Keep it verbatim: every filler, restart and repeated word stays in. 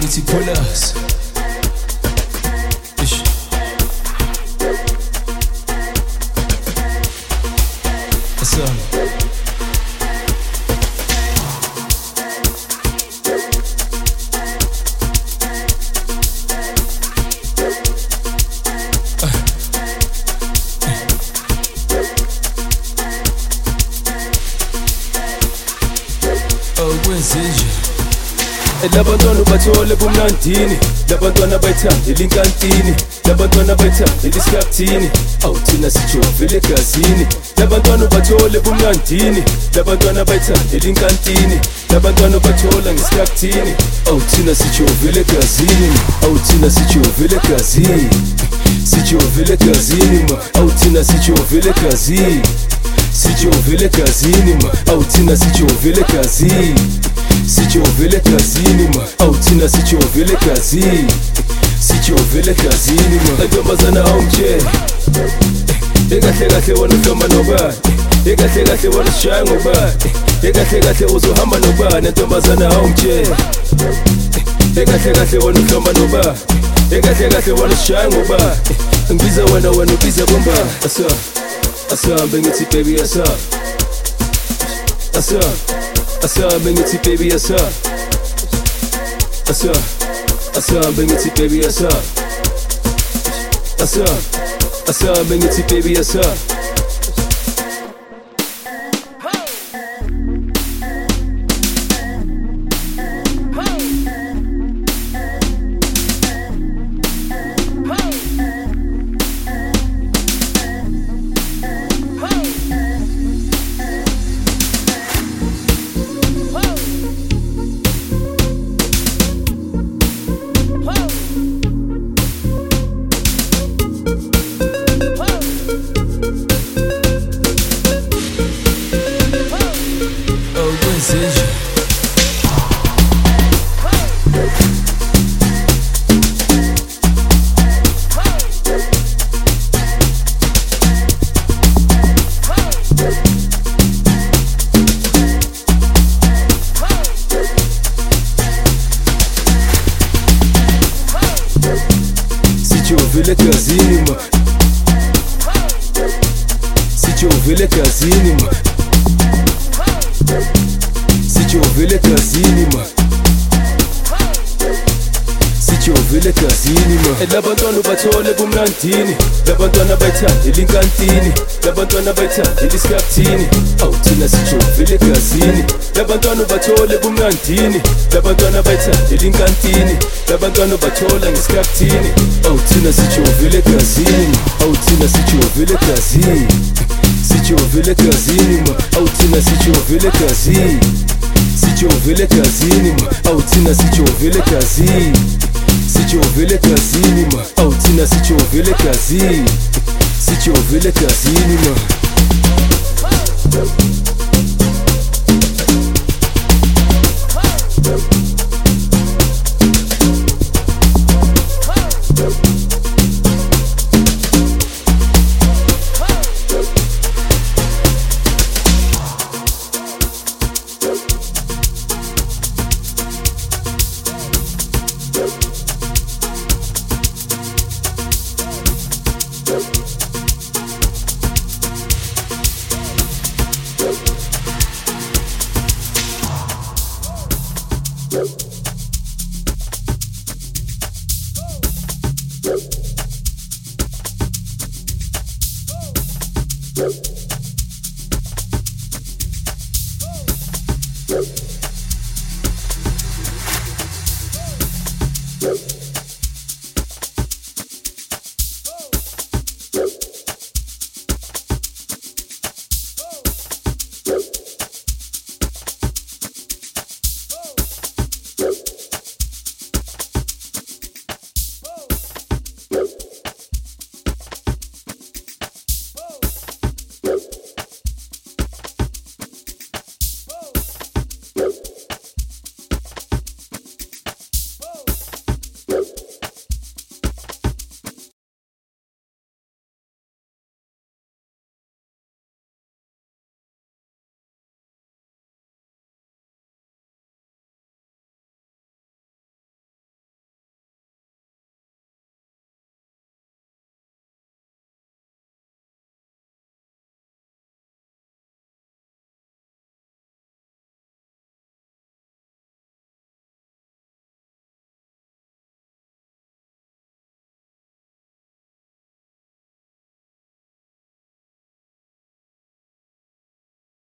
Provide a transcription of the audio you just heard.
bengithi Polus. Ish. Asam. Kwenzenje labantwana bathole kumnandini, labantwana bayithandela inkantini, labantwana bayithandela isikhathini, awuthina sijovile egazini. Labantwana bathole kumnandini, labantwana bayithandela inkantini, labantwana bathola ngesikhathini, awuthina sijovile egazini, awuthina sijovile egazini, sijovile egazini ma, awuthina sijovile egazini, sijovile egazini ma, awuthina sijovile egazini, sijovile egazini ma, awuthina sijovile egazini, sijovile egazini ma. Ntombazana awumtshele ekahle kahle wona uhloma nobani, ekahle kahle wona sishaya ngobani, ekahle kahle uzohamba nobani. Ntombazana awumtshele ekahle kahle wona uhloma nobani, ekahle kahle wona sishaya ngobani. Ngibiza wena wena ubiza bombani. Asa asahambe ngithi baby asa, asa asahambe ngithi baby asa, asa asahambe ngithi baby asa, asa asahambe ngithi baby asa. Kwenzenje sijovile egazini ma, sijovile egazini ma, sijovile egazini ma, sijovile egazini ma. Labantwana bathole kumnandini, labantwana bayithandela inkantini, labantwana bayithandela isikhathini, awuthina sijovile egazini. Labantwana bathole kumnandini, labantwana bayithandela inkantini, labantwana bathola ngesikhathini, awuthina sijovile egazini, awuthina sijovile egazini, sijovile egazini ma, awuthina sijovile egazini, sijovile egazini ma, awuthina sijovile egazini, sijovile egazini ma, awuthina sijovile egazini, sijovile egazini ma. Yep.